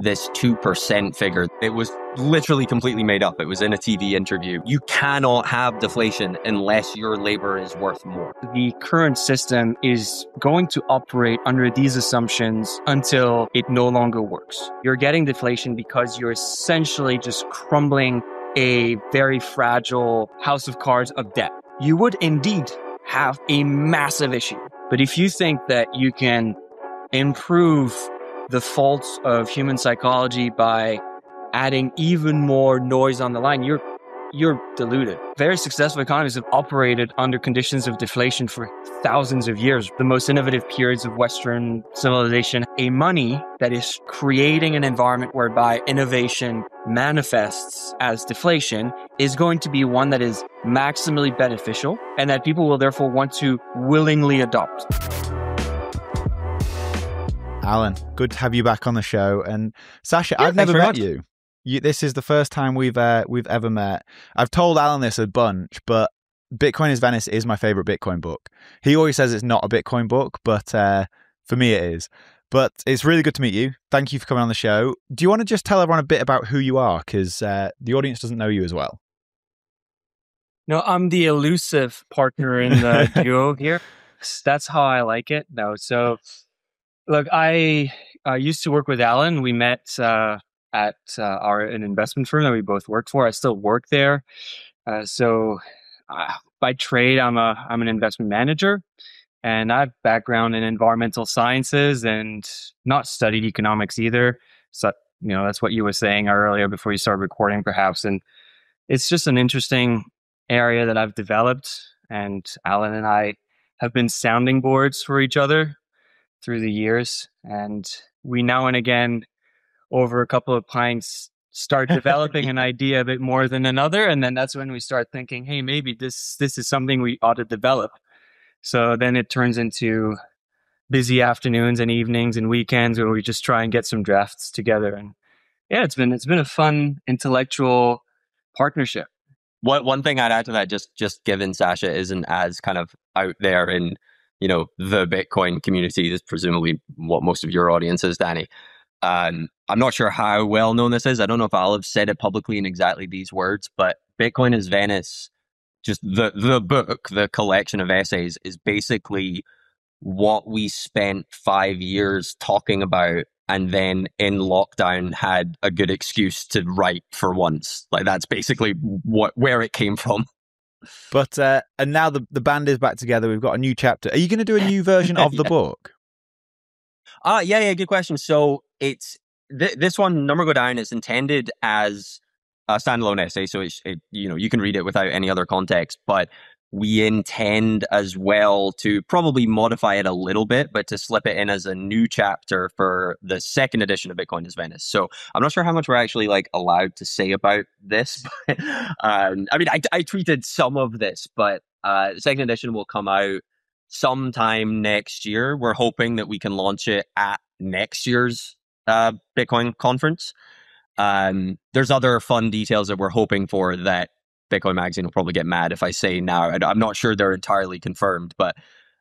this 2% figure. It was literally completely made up. It was in a TV interview. You cannot have deflation unless your labor is worth more. The current system is going to operate under these assumptions until it no longer works. You're getting deflation because you're essentially just crumbling a very fragile house of cards of debt. You would indeed have a massive issue. But if you think that you can improve the faults of human psychology by adding even more noise on the line, you're deluded. Very successful economies have operated under conditions of deflation for thousands of years. The most innovative periods of Western civilization, a money that is creating an environment whereby innovation manifests as deflation is going to be one that is maximally beneficial and that people will therefore want to willingly adopt. Alan, good to have you back on the show. And Sasha, I've never met you. This is the first time we've ever met. I've told Alan this a bunch, but Bitcoin is Venice is my favorite Bitcoin book. He always says it's not a Bitcoin book, but for me it is. But it's really good to meet you. Thank you for coming on the show. Do you want to just tell everyone a bit about who you are? Because the audience doesn't know you as well. No, I'm the elusive partner in the duo here. That's how I like it. No, so look, I used to work with Alan. We met at an investment firm that we both worked for. I still work there. So by trade, I'm an investment manager, and I have background in environmental sciences and not studied economics either. So, that's what you were saying earlier before you started recording, perhaps. And it's just an interesting area that I've developed. And Alan and I have been sounding boards for each other through the years. And we now and again, over a couple of pints, start developing an idea a bit more than another. And then that's when we start thinking, hey, maybe this is something we ought to develop. So then it turns into busy afternoons and evenings and weekends where we just try and get some drafts together. And yeah, it's been a fun intellectual partnership. One thing I'd add to that, just given Sasha isn't as kind of out there in, the Bitcoin community, is presumably what most of your audience is, Danny. I'm not sure how well known this is. I don't know if I'll have said it publicly in exactly these words, but Bitcoin is Venice, just the book, the collection of essays, is basically what we spent 5 years talking about and then in lockdown had a good excuse to write for once. Like, that's basically where it came from. But and now the band is back together. We've got a new chapter. Are you going to do a new version of the book? Yeah, good question. So it's this one, Number Go Down, is intended as a standalone essay, so you can read it without any other context. But we intend as well to probably modify it a little bit, but to slip it in as a new chapter for the second edition of Bitcoin is Venice. So I'm not sure how much we're actually allowed to say about this. But, I tweeted some of this, but the second edition will come out sometime next year. We're hoping that we can launch it at next year's Bitcoin conference. There's other fun details that we're hoping for that Bitcoin Magazine will probably get mad if I say now. I'm not sure they're entirely confirmed, but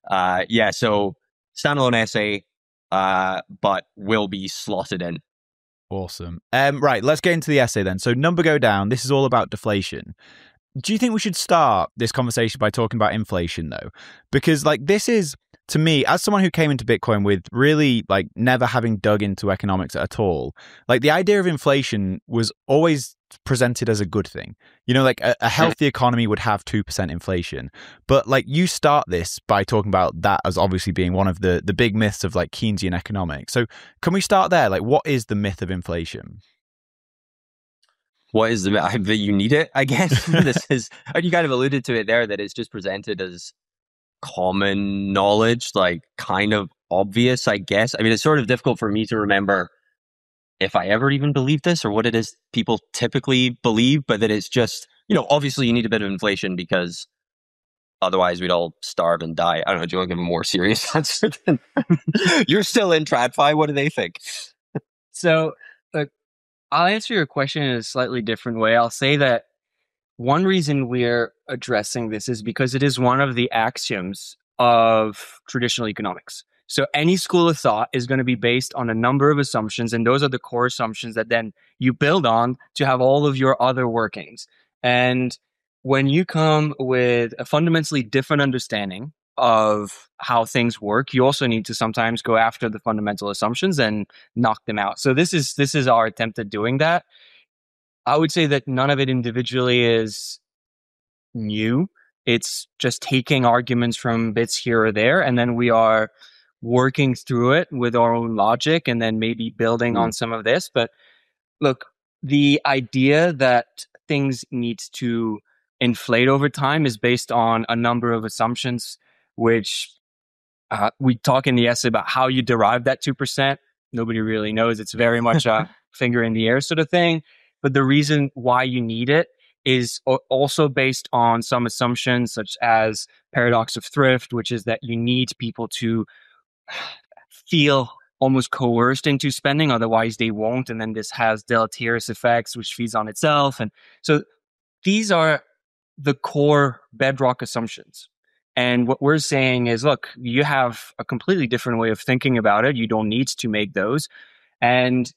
so standalone essay, but will be slotted in. Awesome. Right, let's get into the essay then. So Number Go Down, this is all about deflation. Do you think we should start this conversation by talking about inflation though? Because this is, to me, as someone who came into Bitcoin with really never having dug into economics at all, the idea of inflation was always presented as a good thing. A healthy economy would have 2% inflation. But you start this by talking about that as obviously being one of the big myths of Keynesian economics. So can we start there? What is the myth of inflation? What is the myth? That you need it, I guess. This is, and you kind of alluded to it there, that it's just presented as common knowledge, kind of obvious, I guess. I mean, it's sort of difficult for me to remember if I ever even believed this or what it is people typically believe, but that it's just, obviously you need a bit of inflation because otherwise we'd all starve and die. I don't know, do you want to give a more serious answer than you're still in TradFi? What do they think? So, I'll answer your question in a slightly different way. I'll say that one reason we're addressing this is because it is one of the axioms of traditional economics. So any school of thought is going to be based on a number of assumptions, and those are the core assumptions that then you build on to have all of your other workings. And when you come with a fundamentally different understanding of how things work, you also need to sometimes go after the fundamental assumptions and knock them out. So this is our attempt at doing that. I would say that none of it individually is new. It's just taking arguments from bits here or there, and then we are working through it with our own logic and then maybe building on some of this. But look, the idea that things need to inflate over time is based on a number of assumptions, which we talk in the essay about how you derive that 2%. Nobody really knows. It's very much a finger in the air sort of thing. But the reason why you need it is also based on some assumptions such as paradox of thrift, which is that you need people to feel almost coerced into spending, otherwise they won't. And then this has deleterious effects, which feeds on itself. And so these are the core bedrock assumptions. And what we're saying is, look, you have a completely different way of thinking about it. You don't need to make those. And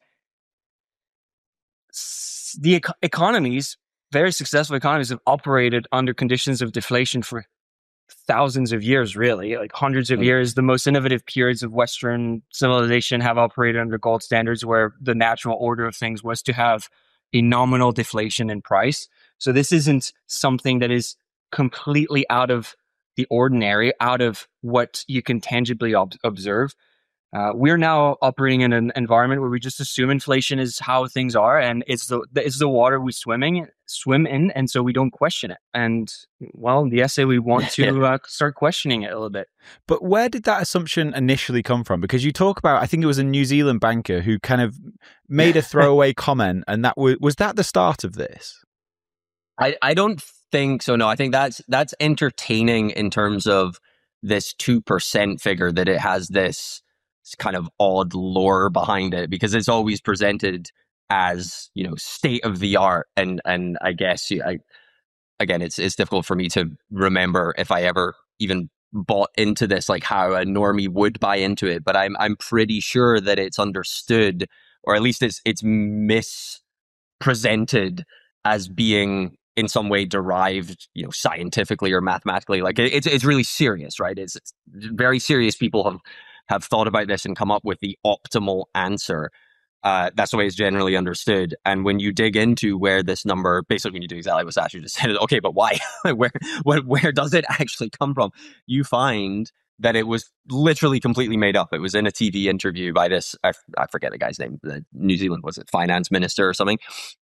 the economies, very successful economies, have operated under conditions of deflation for thousands of years, really, like hundreds of years. The most innovative periods of Western civilization have operated under gold standards, where the natural order of things was to have a nominal deflation in price. So this isn't something that is completely out of the ordinary, out of what you can tangibly observe. We're now operating in an environment where we just assume inflation is how things are, and it's the water we swim in, and so we don't question it. And well, in the essay we want to start questioning it a little bit. But where did that assumption initially come from? Because you talk about, I think it was a New Zealand banker who kind of made a throwaway comment, and that was that the start of this? I don't think so. No, I think that's entertaining in terms of this 2% figure, that it has this kind of odd lore behind it, because it's always presented as, you know, state of the art. And I guess again, it's difficult for me to remember if I ever even bought into this, like how a normie would buy into it. But I'm pretty sure that it's understood, or at least it's mispresented as being in some way derived, you know, scientifically or mathematically. Like it's really serious, right? It's very serious. People have thought about this and come up with the optimal answer. That's the way it's generally understood. And when you dig into where this number, basically when you do exactly what Sasha just said, okay, but why? where does it actually come from? You find that it was literally completely made up. It was in a TV interview by this, I forget the guy's name, the New Zealand, was it finance minister or something?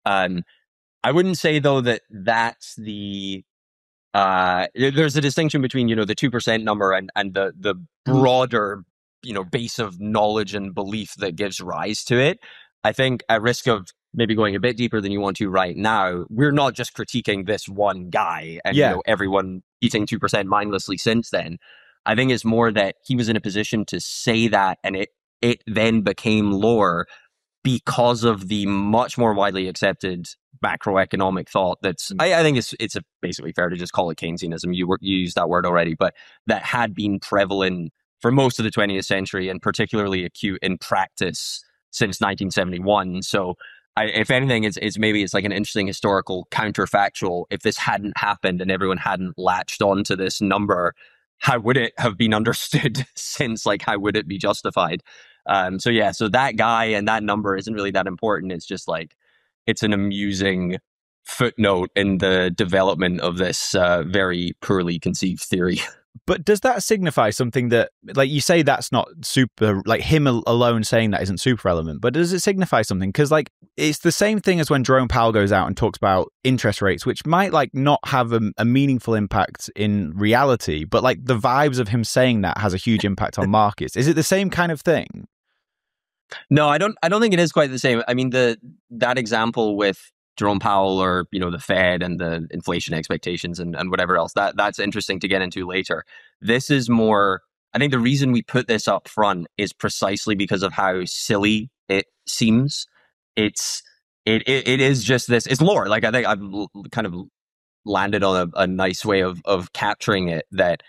I wouldn't say though that's the there's a distinction between, you know, the 2% number and the broader, you know, base of knowledge and belief that gives rise to it. I think, at risk of maybe going a bit deeper than you want to right now, we're not just critiquing this one guy and you know, everyone eating 2% mindlessly since then. I think it's more that he was in a position to say that, and it then became lore because of the much more widely accepted macroeconomic thought that's, I think it's basically fair to just call it Keynesianism. You used that word already, but that had been prevalent for most of the 20th century, and particularly acute in practice since 1971. So if anything, it's maybe it's like an interesting historical counterfactual. If this hadn't happened and everyone hadn't latched onto this number, how would it have been understood since? Like, how would it be justified? So that guy and that number isn't really that important. It's just like, it's an amusing footnote in the development of this very poorly conceived theory. But does that signify something that, like you say, that's not super, like him alone saying that isn't super relevant, but does it signify something? Because like, it's the same thing as when Jerome Powell goes out and talks about interest rates, which might like not have a meaningful impact in reality, but like the vibes of him saying that has a huge impact on markets. Is it the same kind of thing? No, I don't think it is quite the same. I mean, that example with Jerome Powell, or, you know, the Fed and the inflation expectations and whatever else, that's interesting to get into later. This is more, I think the reason we put this up front is precisely because of how silly it seems. It is just this, it's lore. Like, I think I've kind of landed on a nice way of capturing it, that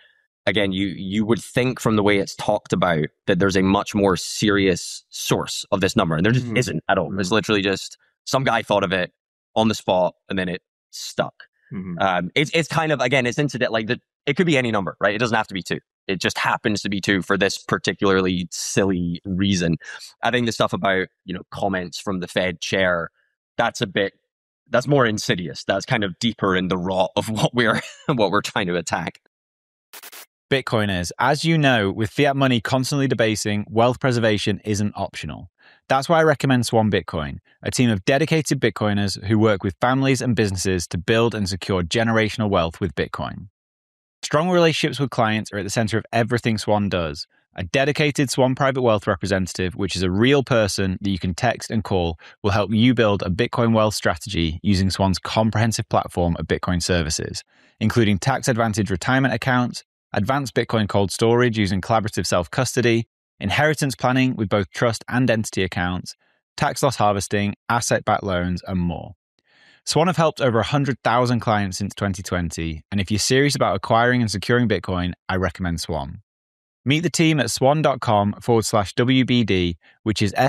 again, you would think from the way it's talked about that there's a much more serious source of this number, and there just isn't at all. It's literally just some guy thought of it on the spot, and then it stuck. It's kind of, again, it's incident, like it could be any number, right? It doesn't have to be 2. It just happens to be 2 for this particularly silly reason. I think the stuff about, comments from the Fed chair, that's more insidious. That's kind of deeper in the rot of what we're trying to attack. Bitcoiners, as you know, with fiat money constantly debasing, wealth preservation isn't optional. That's why I recommend Swan Bitcoin, a team of dedicated Bitcoiners who work with families and businesses to build and secure generational wealth with Bitcoin. Strong relationships with clients are at the center of everything Swan does. A dedicated Swan Private Wealth representative, which is a real person that you can text and call, will help you build a Bitcoin wealth strategy using Swan's comprehensive platform of Bitcoin services, including tax-advantaged retirement accounts, advanced Bitcoin cold storage using collaborative self-custody, inheritance planning with both trust and entity accounts, tax loss harvesting, asset-backed loans, and more. Swan have helped over 100,000 clients since 2020, and if you're serious about acquiring and securing Bitcoin, I recommend Swan. Meet the team at swan.com/WBD, which is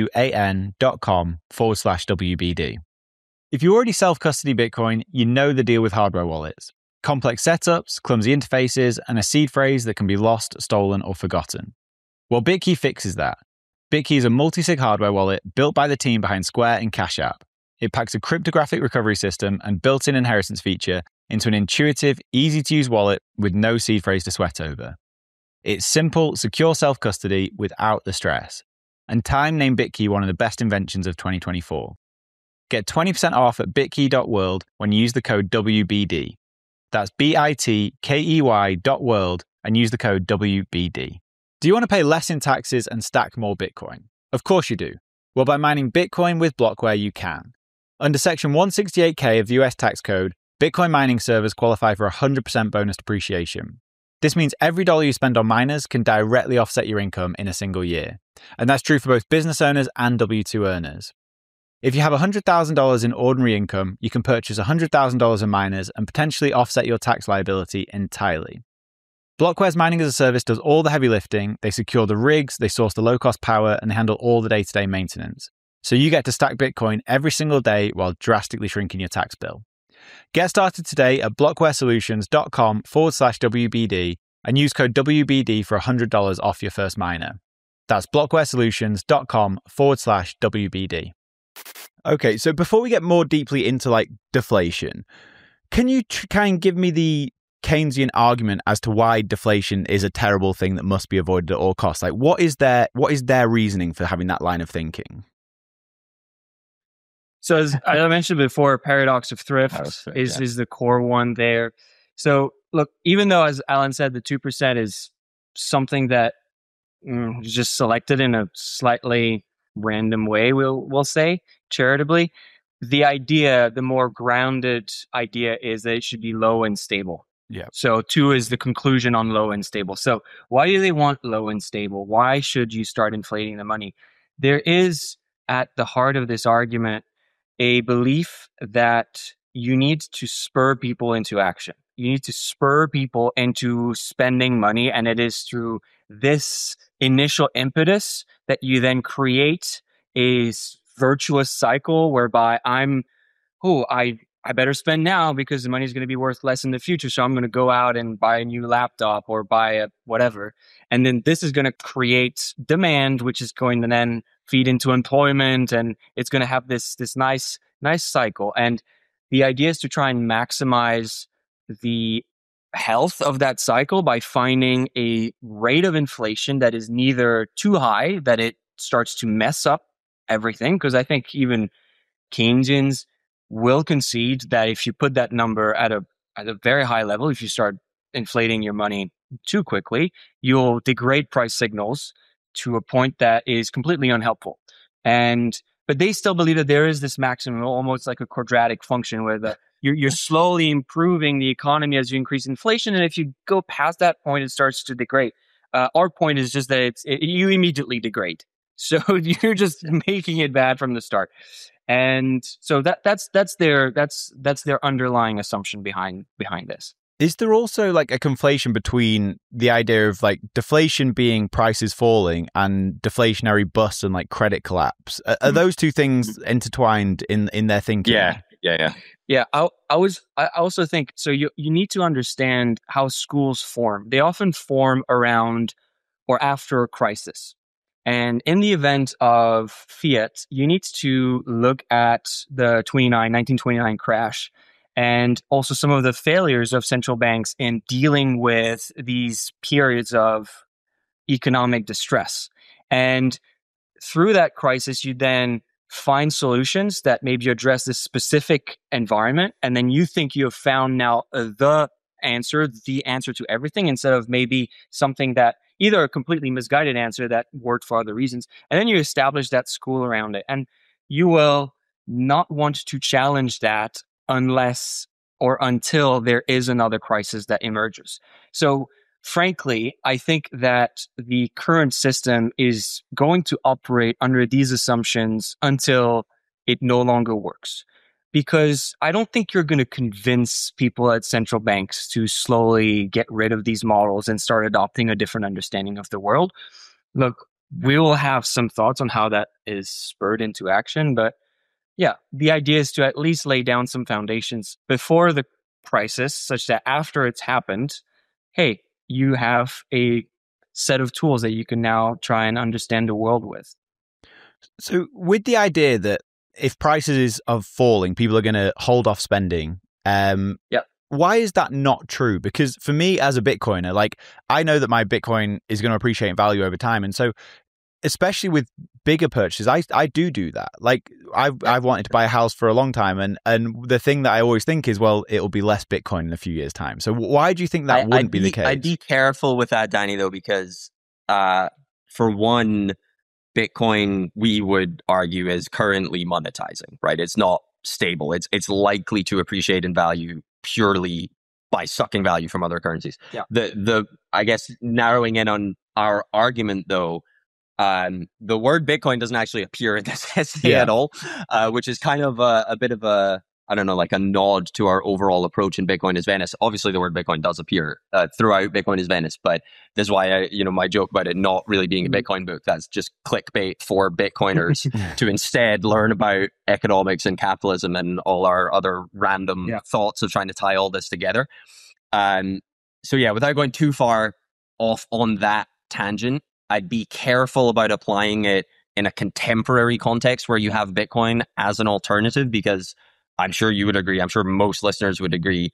SWAN.com/WBD. If you already self-custody Bitcoin, you know the deal with hardware wallets. Complex setups, clumsy interfaces, and a seed phrase that can be lost, stolen, or forgotten. Well, BitKey fixes that. BitKey is a multi-sig hardware wallet built by the team behind Square and Cash App. It packs a cryptographic recovery system and built-in inheritance feature into an intuitive, easy-to-use wallet with no seed phrase to sweat over. It's simple, secure self-custody without the stress. And Time named BitKey one of the best inventions of 2024. Get 20% off at bitkey.world when you use the code WBD. That's bitkey.world and use the code WBD. Do you want to pay less in taxes and stack more Bitcoin? Of course you do. Well, by mining Bitcoin with Blockware, you can. Under Section 168K of the US tax code, Bitcoin mining servers qualify for 100% bonus depreciation. This means every dollar you spend on miners can directly offset your income in a single year. And that's true for both business owners and W-2 earners. If you have $100,000 in ordinary income, you can purchase $100,000 in miners and potentially offset your tax liability entirely. Blockware's mining as a service does all the heavy lifting, they secure the rigs, they source the low-cost power, and they handle all the day-to-day maintenance. So you get to stack Bitcoin every single day while drastically shrinking your tax bill. Get started today at blockwaresolutions.com/WBD and use code WBD for $100 off your first miner. That's blockwaresolutions.com/WBD. Okay, so before we get more deeply into deflation, can you kind of give me the Keynesian argument as to why deflation is a terrible thing that must be avoided at all costs? What is their reasoning for having that line of thinking? So as I mentioned before, paradox of thrift is the core one there. So look, even though, as Alan said, the 2% is something that is just selected in a slightly random way, we'll say, charitably, the more grounded idea is that it should be low and stable. Yeah. So 2 is the conclusion on low and stable. So why do they want low and stable? Why should you start inflating the money? There is, at the heart of this argument, a belief that you need to spur people into action. You need to spur people into spending money, and it is through this initial impetus that you then create a virtuous cycle whereby I better spend now because the money is going to be worth less in the future. So I'm going to go out and buy a new laptop or buy a whatever. And then this is going to create demand, which is going to then feed into employment. And it's going to have this nice cycle. And the idea is to try and maximize the health of that cycle by finding a rate of inflation that is neither too high that it starts to mess up everything. Because I think even Keynesians will concede that if you put that number at a very high level, if you start inflating your money too quickly, you'll degrade price signals to a point that is completely unhelpful. But they still believe that there is this maximum, almost like a quadratic function, where you're slowly improving the economy as you increase inflation, and if you go past that point, it starts to degrade. Our point is just that you immediately degrade, so you're just making it bad from the start. And so that's their underlying assumption behind this. Is there also like a conflation between the idea of like deflation being prices falling and deflationary bust and like credit collapse? Are those two things intertwined in their thinking? Yeah. I also think so. You need to understand how schools form. They often form around or after a crisis. And in the event of fiat, you need to look at the 1929 crash and also some of the failures of central banks in dealing with these periods of economic distress. And through that crisis, you then find solutions that maybe address this specific environment. And then you think you have found now the answer to everything, instead of maybe something that either a completely misguided answer that worked for other reasons. And then you establish that school around it. And you will not want to challenge that unless or until there is another crisis that emerges. So frankly, I think that the current system is going to operate under these assumptions until it no longer works. Because I don't think you're going to convince people at central banks to slowly get rid of these models and start adopting a different understanding of the world. Look, we will have some thoughts on how that is spurred into action, but yeah, the idea is to at least lay down some foundations before the crisis, such that after it's happened, hey, you have a set of tools that you can now try and understand the world with. So with the idea that if prices are falling, people are going to hold off spending, why is that not true? Because for me as a Bitcoiner, like I know that my Bitcoin is going to appreciate in value over time. And so especially with bigger purchases, I do that. Like I've wanted to buy a house for a long time, and the thing that I always think is, well, it'll be less Bitcoin in a few years' time. So why do you think that wouldn't be the case? I'd be careful with that, Danny, though, because for one, Bitcoin, we would argue, is currently monetizing, right? It's not stable. It's likely to appreciate in value purely by sucking value from other currencies. Yeah. The I guess narrowing in on our argument, though, the word Bitcoin doesn't actually appear in this essay at all, which is kind of a bit of a, I don't know, like a nod to our overall approach in Bitcoin is Venice. Obviously, the word Bitcoin does appear throughout Bitcoin is Venice, but this is why my joke about it not really being a Bitcoin book, that's just clickbait for Bitcoiners to instead learn about economics and capitalism and all our other random thoughts of trying to tie all this together. So yeah, without going too far off on that tangent, I'd be careful about applying it in a contemporary context where you have Bitcoin as an alternative, because I'm sure you would agree, I'm sure most listeners would agree,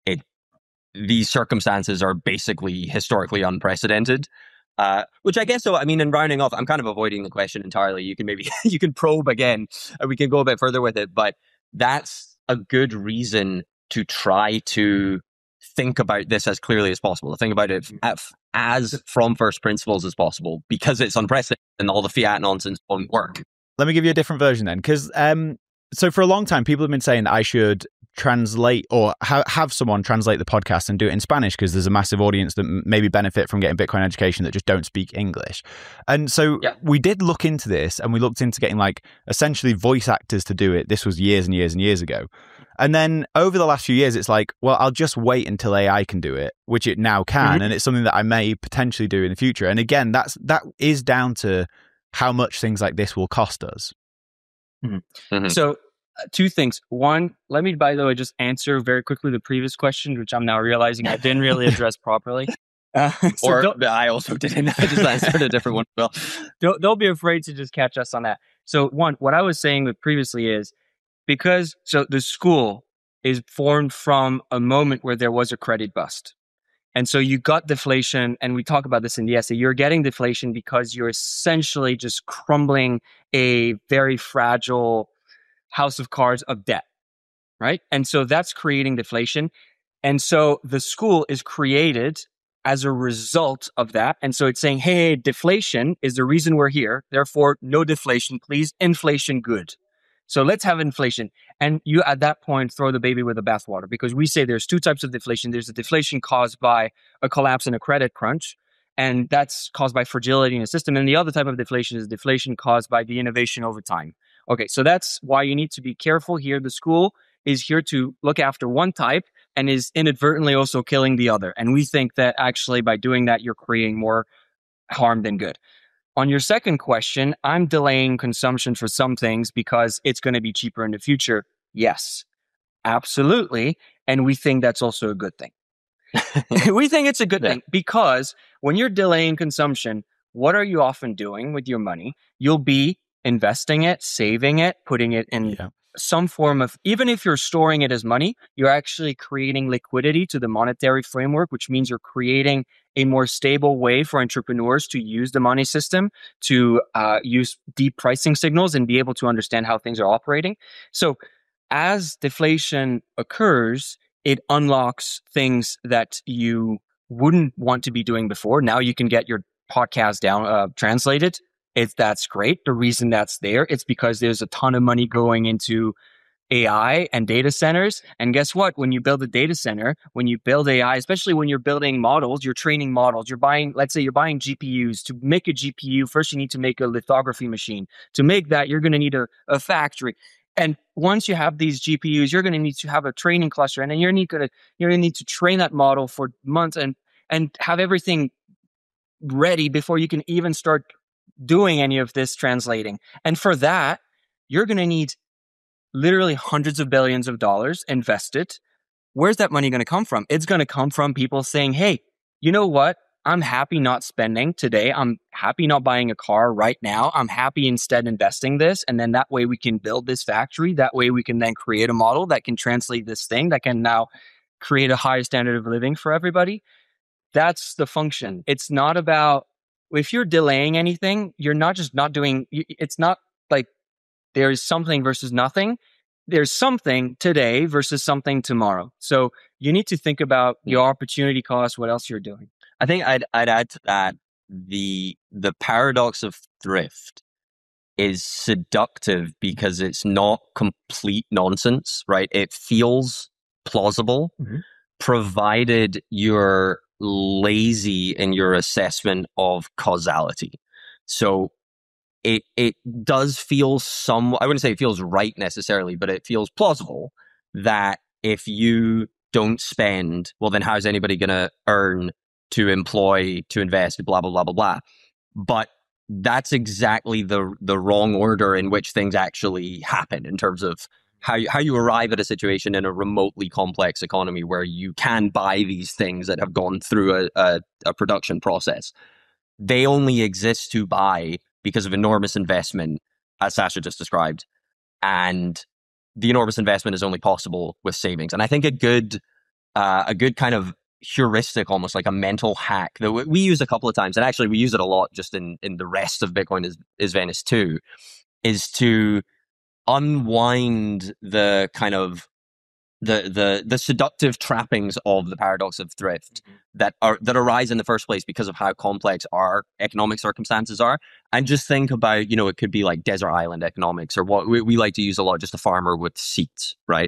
these circumstances are basically historically unprecedented. Which I guess, so, I mean, in rounding off, I'm kind of avoiding the question entirely. You can you can probe again, and we can go a bit further with it, but that's a good reason to try to think about this as clearly as possible, to think about it as from first principles as possible, because it's unprecedented and all the fiat nonsense won't work. Let me give you a different version then, because so for a long time, people have been saying that I should translate or have someone translate the podcast and do it in Spanish, because there's a massive audience that maybe benefit from getting Bitcoin education that just don't speak English. And so we did look into this, and we looked into getting like essentially voice actors to do it. This was years and years and years ago. And then over the last few years, it's like, well, I'll just wait until AI can do it, which it now can. And it's something that I may potentially do in the future. And again, that is down to how much things like this will cost us. So two things. One, let me, by the way, just answer very quickly the previous question, which I'm now realizing I didn't really address properly. I also didn't. I just answered a different one. Well, don't be afraid to just catch us on that. So one, what I was saying previously is, because the school is formed from a moment where there was a credit bust. And so you got deflation, and we talk about this in the essay. You're getting deflation because you're essentially just crumbling a very fragile house of cards of debt, right? And so that's creating deflation. And so the school is created as a result of that. And so it's saying, hey, deflation is the reason we're here. Therefore, no deflation, please. Inflation, good. So let's have inflation. And you, at that point, throw the baby with the bathwater, because we say there's two types of deflation. There's a deflation caused by a collapse in a credit crunch, and that's caused by fragility in the system. And the other type of deflation is deflation caused by the innovation over time. Okay, so that's why you need to be careful here. The school is here to look after one type. and is inadvertently also killing the other. And we think that actually by doing that, you're creating more harm than good. On your second question, I'm delaying consumption for some things because it's going to be cheaper in the future. Yes, absolutely. And we think that's also a good thing. We think it's a good thing because when you're delaying consumption, what are you often doing with your money? You'll be investing it, saving it, putting it in some form of, even if you're storing it as money, you're actually creating liquidity to the monetary framework, which means you're creating a more stable way for entrepreneurs to use the money system, to use deep pricing signals and be able to understand how things are operating. So as deflation occurs, it unlocks things that you wouldn't want to be doing before. Now you can get your podcast down translated. That's great. The reason that's there, it's because there's a ton of money going into AI and data centers. And guess what? When you build a data center, when you build AI, especially when you're building models, you're training models, you're buying, let's say you're buying GPUs. To make a GPU, first you need to make a lithography machine. To make that, you're going to need a factory. And once you have these GPUs, you're going to need to have a training cluster, and then you're going to need to train that model for months and have everything ready before you can even start doing any of this translating. And for that, you're going to need literally hundreds of billions of dollars invested. Where's that money going to come from? It's going to come from people saying, hey, you know what? I'm happy not spending today. I'm happy not buying a car right now. I'm happy instead investing this. And then that way we can build this factory. That way we can then create a model that can translate this thing, that can now create a higher standard of living for everybody. That's the function. It's not about, if you're delaying anything, you're not just not doing, it's not like there's something versus nothing. There's something today versus something tomorrow. So you need to think about your opportunity cost, what else you're doing. I think I'd add to that the paradox of thrift is seductive because it's not complete nonsense, right? It feels plausible, provided you're lazy in your assessment of causality. So it does feel I wouldn't say it feels right necessarily, but it feels plausible that if you don't spend, well, then how's anybody going to earn, to employ, to invest, blah, blah, blah, blah, blah. But that's exactly the wrong order in which things actually happen in terms of how you arrive at a situation in a remotely complex economy where you can buy these things that have gone through a production process. They only exist to buy because of enormous investment, as Sasha just described. And the enormous investment is only possible with savings. And I think a good kind of heuristic, almost like a mental hack that we use a couple of times, and actually we use it a lot just in the rest of Bitcoin is Venice too, is to unwind the kind of the seductive trappings of the paradox of thrift that arise in the first place because of how complex our economic circumstances are. And just think about, it could be like desert island economics, or what we like to use a lot, just a farmer with seeds, right?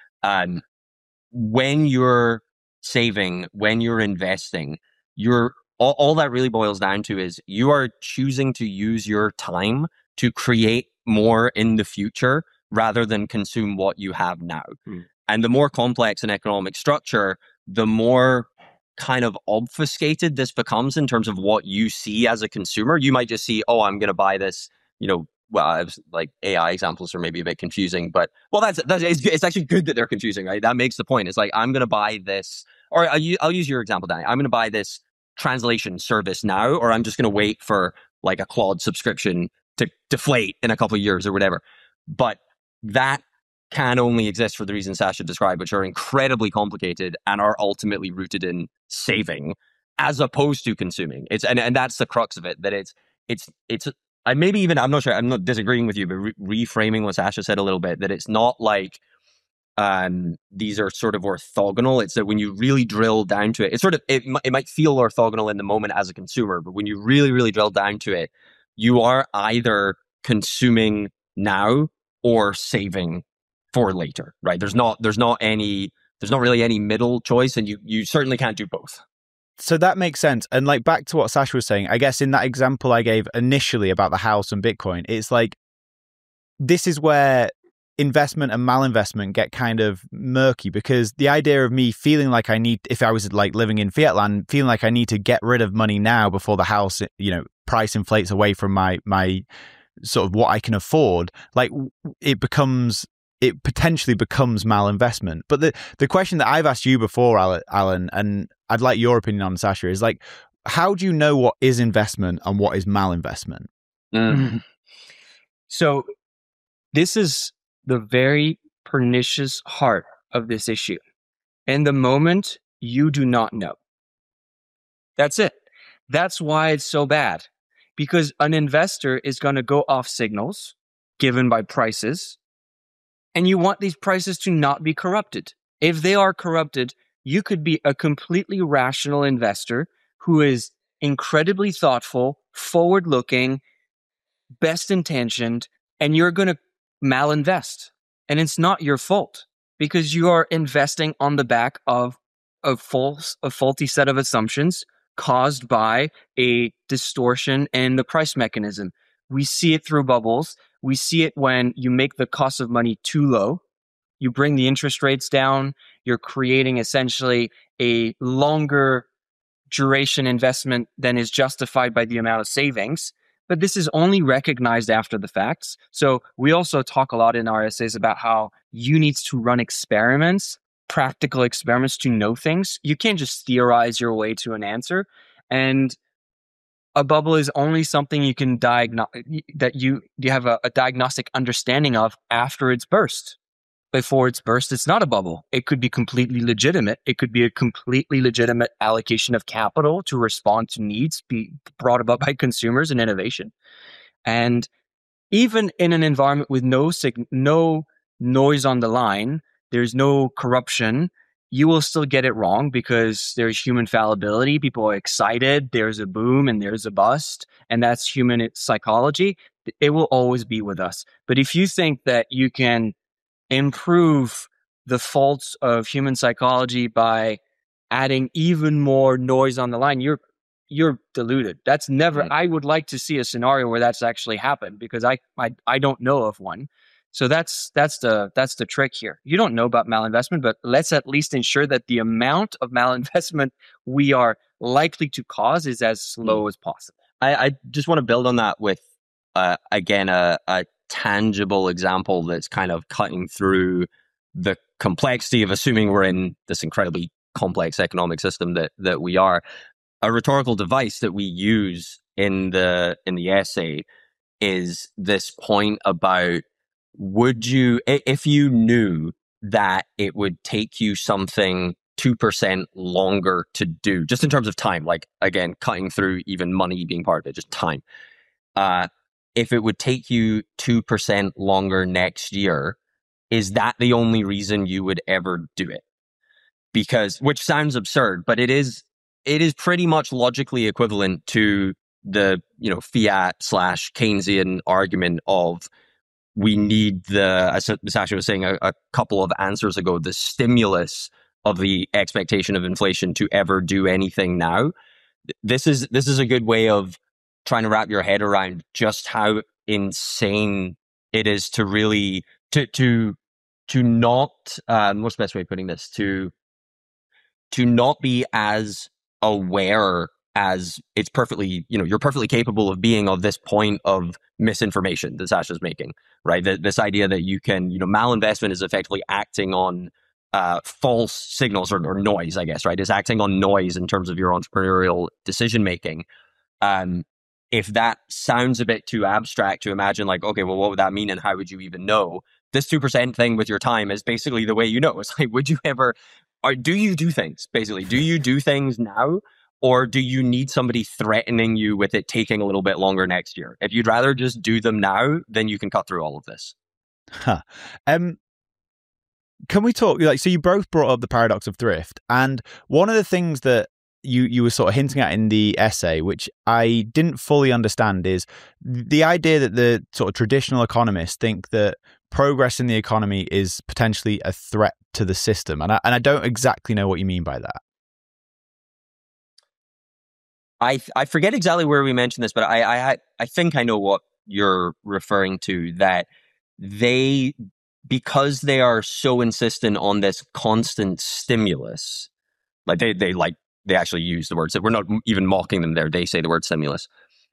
When you're saving, when you're investing, all that really boils down to is you are choosing to use your time to create more in the future rather than consume what you have now. And the more complex an economic structure, the more kind of obfuscated this becomes in terms of what you see as a consumer. You might just see, I'm going to buy this, well, like AI examples are maybe a bit confusing, but it's actually good that they're confusing, right? That makes the point. It's like, I'm going to buy this, or I'll use your example, Danny. I'm going to buy this translation service now, or I'm just going to wait for like a Claude subscription to deflate in a couple of years or whatever. But that can only exist for the reasons Sasha described, which are incredibly complicated and are ultimately rooted in saving as opposed to consuming. And that's the crux of it, that it's I'm not sure, I'm not disagreeing with you, but reframing what Sasha said a little bit, that it's not like these are sort of orthogonal. It's that when you really drill down to it, it might feel orthogonal in the moment as a consumer, but when you really, really drill down to it, you are either consuming now or saving for later, right? There's not really any middle choice, and you certainly can't do both. So that makes sense. And like back to what Sasha was saying, I guess in that example I gave initially about the house and Bitcoin, it's like, this is where investment and malinvestment get kind of murky, because the idea of me feeling like I need, if I was like living in fiat land, feeling like I need to get rid of money now before the house, price inflates away from my sort of what I can afford, like it potentially becomes malinvestment. But the question that I've asked you before, Alan, and I'd like your opinion on, Sasha, is like, how do you know what is investment and what is malinvestment? So this is the very pernicious heart of this issue. In the moment, you do not know. That's it. That's why it's so bad. Because an investor is going to go off signals given by prices, and you want these prices to not be corrupted. If they are corrupted, you could be a completely rational investor who is incredibly thoughtful, forward-looking, best-intentioned, and you're going to malinvest. And it's not your fault, because you are investing on the back of a faulty set of assumptions caused by a distortion in the price mechanism. We see it through bubbles. We see it when you make the cost of money too low. You bring the interest rates down. You're creating essentially a longer duration investment than is justified by the amount of savings. But this is only recognized after the facts. So we also talk a lot in our essays about how you need to run experiments, practical experiments, to know things. You can't just theorize your way to an answer. And a bubble is only something you can that you have a diagnostic understanding of after it's burst. Before it's burst, it's not a bubble. It could be completely legitimate. It could be a completely legitimate allocation of capital to respond to needs be brought about by consumers and innovation. And even in an environment with no noise on the line, there's no corruption, you will still get it wrong because there's human fallibility. People are excited. There's a boom and there's a bust. And that's human psychology. It will always be with us. But if you think that you can improve the faults of human psychology by adding even more noise on the line, you're deluded. That's never, right. I would like to see a scenario where that's actually happened, because I don't know of one. So that's the trick here. You don't know about malinvestment, but let's at least ensure that the amount of malinvestment we are likely to cause is as slow as possible. I just want to build on that with again a tangible example that's kind of cutting through the complexity of assuming we're in this incredibly complex economic system that we are. A rhetorical device that we use in the essay is this point about, would you, if you knew that it would take you something 2% longer to do, just in terms of time, like again, cutting through even money being part of it, just time. If it would take you 2% longer next year, is that the only reason you would ever do it? Because, which sounds absurd, but it is pretty much logically equivalent to the, fiat / Keynesian argument of, we need as Sasha was saying a couple of answers ago, the stimulus of the expectation of inflation to ever do anything now. This is a good way of trying to wrap your head around just how insane it is to really to not what's the best way of putting this, to not be as aware as it's perfectly, you're perfectly capable of being of this point of misinformation that Sasha's making, right? This idea that you can, malinvestment is effectively acting on false signals or noise, I guess, right? It's acting on noise in terms of your entrepreneurial decision making. If that sounds a bit too abstract to imagine, like, okay, well, what would that mean and how would you even know? This 2% thing with your time is basically the way you know. It's like, would you ever, or do you do things, basically? Do you do things now, or do you need somebody threatening you with it taking a little bit longer next year? If you'd rather just do them now, then you can cut through all of this. Can we talk, so you both brought up the paradox of thrift, and one of the things that you were sort of hinting at in the essay, which I didn't fully understand, is the idea that the sort of traditional economists think that progress in the economy is potentially a threat to the system. And I don't exactly know what you mean by that. I forget exactly where we mentioned this, but I think I know what you're referring to, that they because they are so insistent on this constant stimulus, like they actually use the words that we're not even mocking them there. They say the word stimulus.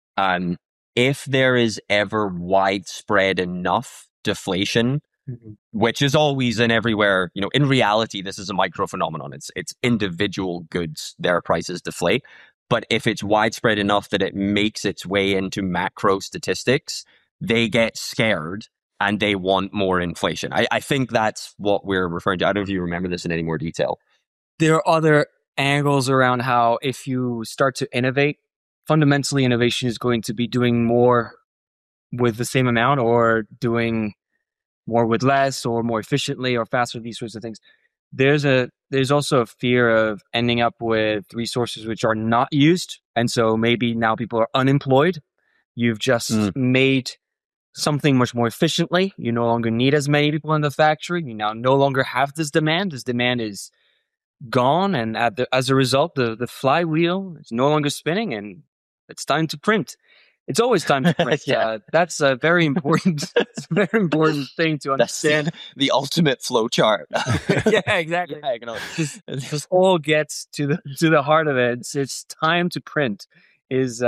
If there is ever widespread enough deflation, which is always and everywhere, in reality, this is a micro phenomenon. It's individual goods, their prices deflate. But if it's widespread enough that it makes its way into macro statistics, they get scared and they want more inflation. I think that's what we're referring to. I don't know if you remember this in any more detail. There are other angles around how if you start to innovate, fundamentally innovation is going to be doing more with the same amount or doing more with less or more efficiently or faster, these sorts of things. There's also a fear of ending up with resources which are not used. And so maybe now people are unemployed. You've just made something much more efficiently. You no longer need as many people in the factory. You now no longer have this demand. This demand is gone. And as a result, the flywheel is no longer spinning and it's time to print. It's always time to print. Yeah. That's a very important, thing to understand. That's the ultimate flow chart. Yeah, exactly. This all gets to the heart of it. It's time to print is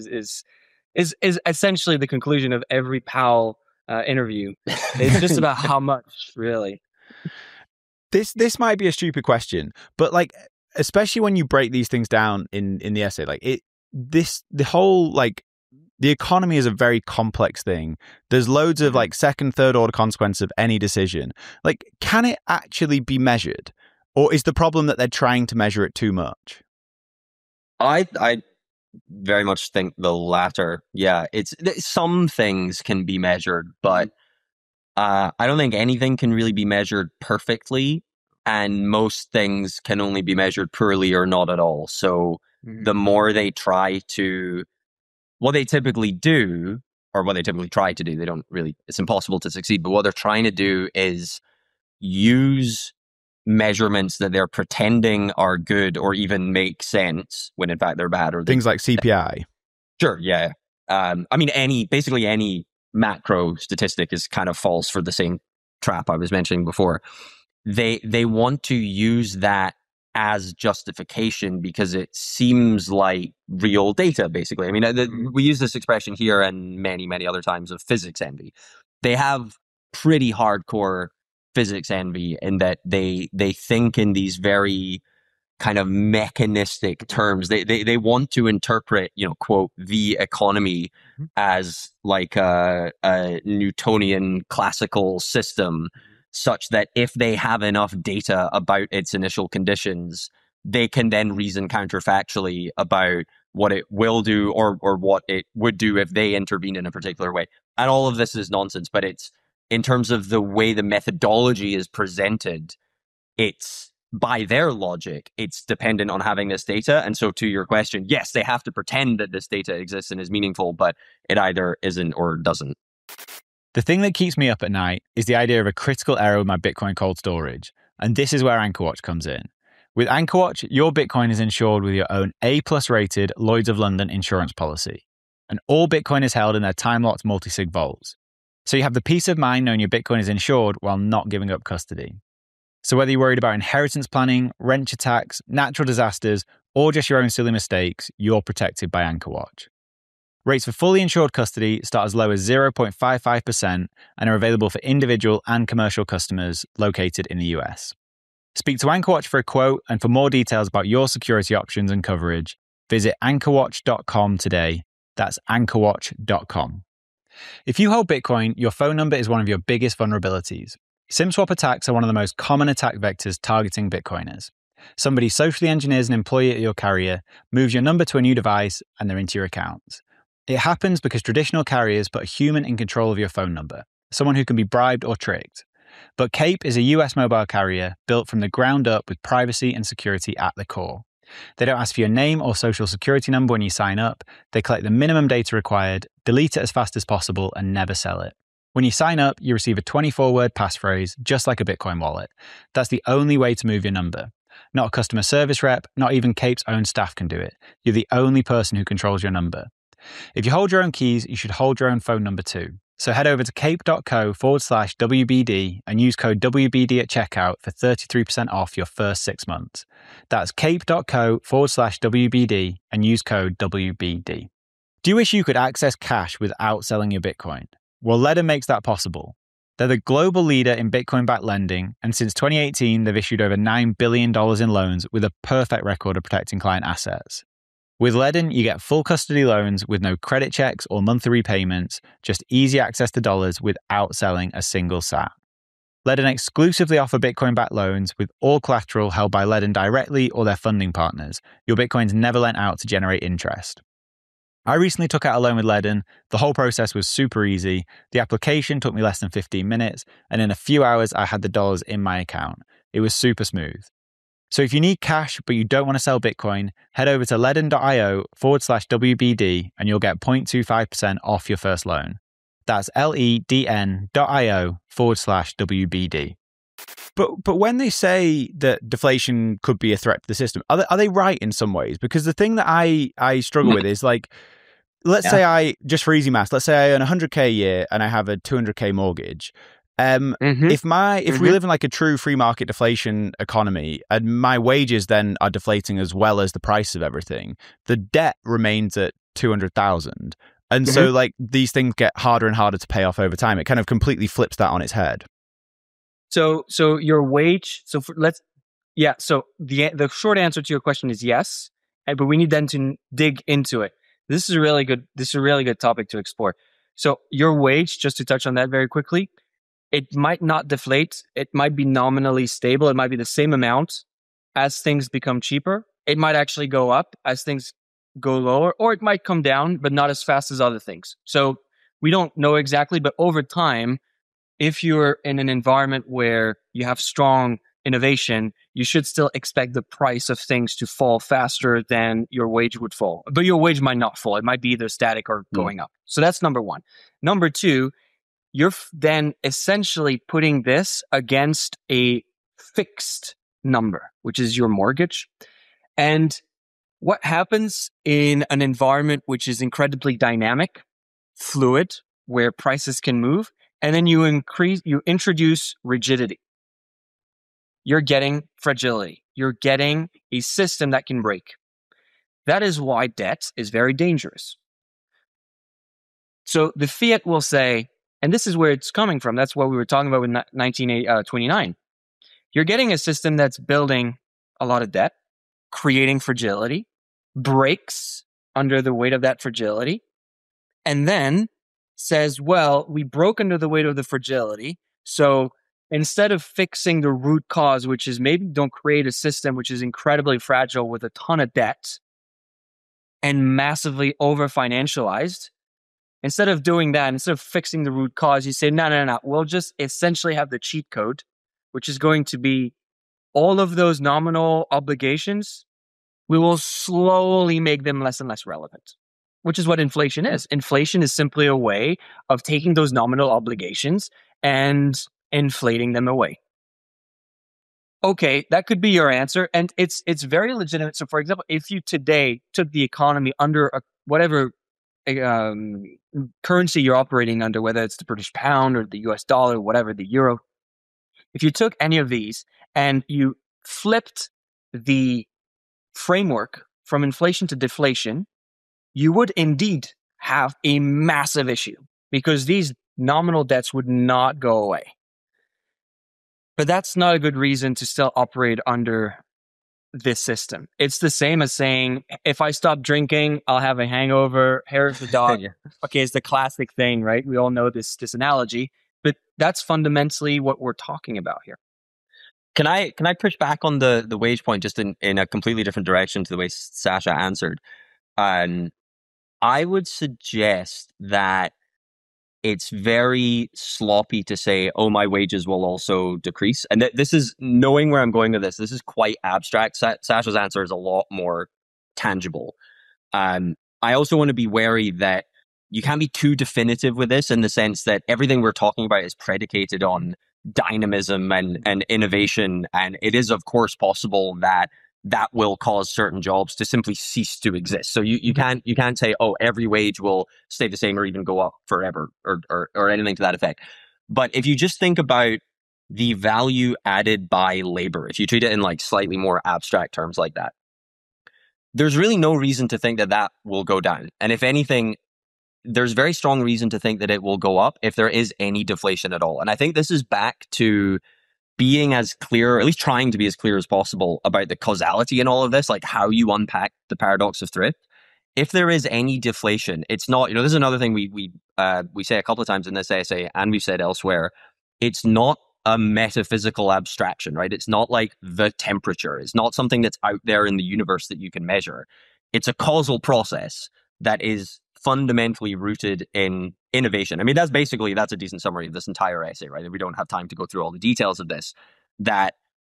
essentially the conclusion of every Powell interview. It's just about how much, really. This might be a stupid question, but like, especially when you break these things down in the essay, like the whole the economy is a very complex thing. There's loads of second, third order consequences of any decision. Like, can it actually be measured? Or is the problem that they're trying to measure it too much? I very much think the latter. Yeah, some things can be measured, but I don't think anything can really be measured perfectly. And most things can only be measured poorly or not at all. So the more they try to... What they typically do, or what they typically try to do, it's impossible to succeed, but what they're trying to do is use measurements that they're pretending are good or even make sense when in fact they're bad. Or things like CPI. Sure, yeah. Basically any macro statistic is kind of falls for the same trap I was mentioning before. They want to use that as justification because it seems like real data, basically. I mean, we use this expression here and many, many other times of physics envy. They have pretty hardcore physics envy in that they think in these very kind of mechanistic terms. They want to interpret, quote, the economy as like a Newtonian classical system, such that if they have enough data about its initial conditions, they can then reason counterfactually about what it will do or what it would do if they intervene in a particular way. And all of this is nonsense, but it's, in terms of the way the methodology is presented, it's, by their logic, it's dependent on having this data. And so to your question, yes, they have to pretend that this data exists and is meaningful, but it either isn't or doesn't. The thing that keeps me up at night is the idea of a critical error with my Bitcoin cold storage. And this is where AnchorWatch comes in. With AnchorWatch, your Bitcoin is insured with your own A+ rated Lloyd's of London insurance policy. And all Bitcoin is held in their time-locked multi-sig vaults. So you have the peace of mind knowing your Bitcoin is insured while not giving up custody. So whether you're worried about inheritance planning, wrench attacks, natural disasters, or just your own silly mistakes, you're protected by AnchorWatch. Rates for fully insured custody start as low as 0.55% and are available for individual and commercial customers located in the US. Speak to AnchorWatch for a quote, and for more details about your security options and coverage, visit anchorwatch.com today. That's anchorwatch.com. If you hold Bitcoin, your phone number is one of your biggest vulnerabilities. SIM swap attacks are one of the most common attack vectors targeting Bitcoiners. Somebody socially engineers an employee at your carrier, moves your number to a new device, and they're into your accounts. It happens because traditional carriers put a human in control of your phone number, someone who can be bribed or tricked. But Cape is a US mobile carrier built from the ground up with privacy and security at the core. They don't ask for your name or social security number when you sign up. They collect the minimum data required, delete it as fast as possible, and never sell it. When you sign up, you receive a 24-word passphrase, just like a Bitcoin wallet. That's the only way to move your number. Not a customer service rep, not even Cape's own staff can do it. You're the only person who controls your number. If you hold your own keys, you should hold your own phone number too. So head over to cape.co/WBD and use code WBD at checkout for 33% off your first 6 months. That's cape.co/WBD and use code WBD. Do you wish you could access cash without selling your Bitcoin? Well, Ledn makes that possible. They're the global leader in Bitcoin-backed lending, and since 2018, they've issued over $9 billion in loans with a perfect record of protecting client assets. With Ledn, you get full custody loans with no credit checks or monthly repayments, just easy access to dollars without selling a single sat. Ledn exclusively offer Bitcoin-backed loans with all collateral held by Ledn directly or their funding partners. Your Bitcoin's never lent out to generate interest. I recently took out a loan with Ledn. The whole process was super easy. The application took me less than 15 minutes, and in a few hours, I had the dollars in my account. It was super smooth. So if you need cash, but you don't want to sell Bitcoin, head over to ledn.io/WBD and you'll get 0.25% off your first loan. That's ledn.io/WBD. But when they say that deflation could be a threat to the system, are they right in some ways? Because the thing that I struggle with is like, let's say just for easy maths, let's say I earn 100K a year and I have a 200K mortgage. If we live in like a true free market deflation economy and my wages then are deflating as well as the price of everything, the debt remains at 200,000. And so like these things get harder and harder to pay off over time. It kind of completely flips that on its head. So your wage, so the short answer to your question is yes, but we need then to dig into it. This is a really good topic to explore. So your wage, just to touch on that very quickly, it might not deflate. It might be nominally stable. It might be the same amount as things become cheaper. It might actually go up as things go lower, or it might come down, but not as fast as other things. So we don't know exactly, but over time, if you're in an environment where you have strong innovation, you should still expect the price of things to fall faster than your wage would fall. But your wage might not fall. It might be either static or going up. So that's number one. Number two, you're then essentially putting this against a fixed number, which is your mortgage. And what happens in an environment which is incredibly dynamic, fluid, where prices can move, and then you introduce rigidity. You're getting fragility. You're getting a system that can break. That is why debt is very dangerous. So the fiat will say, and this is where it's coming from. That's what we were talking about with 1929. You're getting a system that's building a lot of debt, creating fragility, breaks under the weight of that fragility, and then says, well, we broke under the weight of the fragility. So instead of fixing the root cause, which is maybe don't create a system which is incredibly fragile with a ton of debt and massively over-financialized, instead of doing that, instead of fixing the root cause, you say, no. We'll just essentially have the cheat code, which is going to be all of those nominal obligations. We will slowly make them less and less relevant, which is what inflation is. Inflation is simply a way of taking those nominal obligations and inflating them away. Okay, that could be your answer. And it's very legitimate. So for example, if you today took the economy under whatever currency you're operating under, whether it's the British pound or the US dollar, whatever, the euro, if you took any of these and you flipped the framework from inflation to deflation, you would indeed have a massive issue because these nominal debts would not go away. But that's not a good reason to still operate under this system. It's the same as saying, if I stop drinking, I'll have a hangover. Hair's the dog. Okay, it's the classic thing, right? We all know this analogy, but that's fundamentally what we're talking about here. Can I push back on the wage point just in a completely different direction to the way Sasha answered? I would suggest that it's very sloppy to say, oh, my wages will also decrease. And this is, knowing where I'm going with this is quite abstract. Sasha's answer is a lot more tangible. I also want to be wary that you can't be too definitive with this in the sense that everything we're talking about is predicated on dynamism and innovation. And it is, of course, possible that that will cause certain jobs to simply cease to exist. So you can't say, oh, every wage will stay the same or even go up forever or anything to that effect. But if you just think about the value added by labor, if you treat it in like slightly more abstract terms like that, there's really no reason to think that that will go down. And if anything, there's very strong reason to think that it will go up if there is any deflation at all. And I think this is back to being as clear, or at least trying to be as clear as possible about the causality in all of this, like how you unpack the paradox of thrift. If there is any deflation, it's not, this is another thing we say a couple of times in this essay, and we've said elsewhere, it's not a metaphysical abstraction, right? It's not like the temperature. It's not something that's out there in the universe that you can measure. It's a causal process that is fundamentally rooted in innovation. I mean, that's a decent summary of this entire essay, right? We don't have time to go through all the details of this, that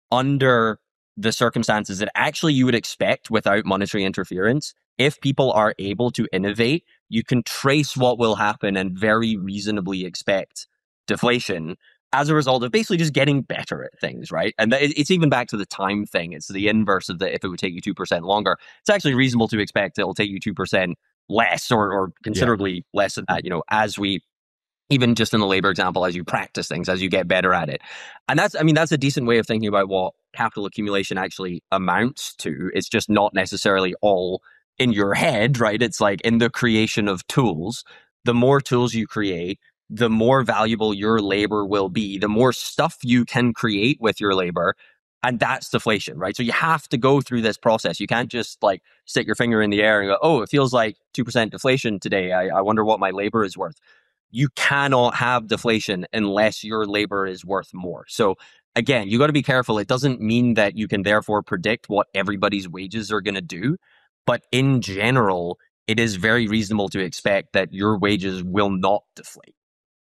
under the circumstances that actually you would expect without monetary interference, if people are able to innovate, you can trace what will happen and very reasonably expect deflation as a result of basically just getting better at things, right? And it's even back to the time thing. It's the inverse of if it would take you 2% longer, it's actually reasonable to expect it'll take you 2% less or considerably less than that, as we, even just in the labor example, as you practice things, as you get better at it. And that's a decent way of thinking about what capital accumulation actually amounts to. It's just not necessarily all in your head, right? It's like in the creation of tools. The more tools you create, the more valuable your labor will be, the more stuff you can create with your labor. And that's deflation, right? So you have to go through this process. You can't just like stick your finger in the air and go, oh, it feels like 2% deflation today. I wonder what my labor is worth. You cannot have deflation unless your labor is worth more. So again, you got to be careful. It doesn't mean that you can therefore predict what everybody's wages are going to do. But in general, it is very reasonable to expect that your wages will not deflate.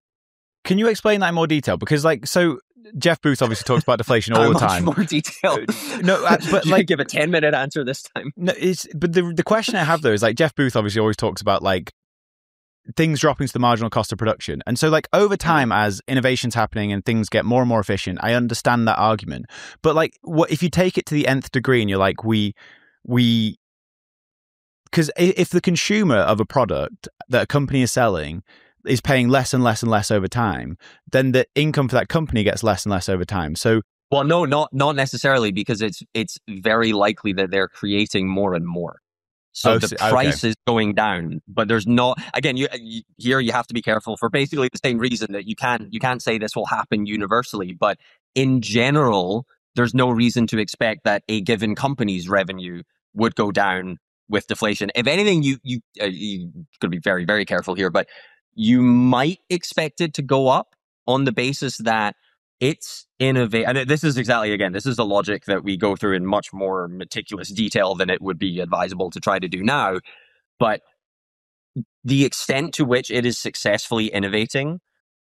Can you explain that in more detail? Because Jeff Booth obviously talks about deflation all the time. Much more detail. No, but like give a 10-minute answer this time. No, but the question I have though is Jeff Booth obviously always talks about things dropping to the marginal cost of production. And so over time, as innovation's happening and things get more and more efficient, I understand that argument. But what if you take it to the nth degree and you're like, we because if the consumer of a product that a company is selling is paying less and less and less over time, then the income for that company gets less and less over time. So, well, no, not necessarily, because it's very likely that they're creating more and more. So the price is going down, but there's not. Again, you have to be careful for basically the same reason that you can't say this will happen universally, but in general, there's no reason to expect that a given company's revenue would go down with deflation. If anything, you got to be very, very careful here, but you might expect it to go up on the basis that it's innovate. And this is the logic that we go through in much more meticulous detail than it would be advisable to try to do now. But the extent to which it is successfully innovating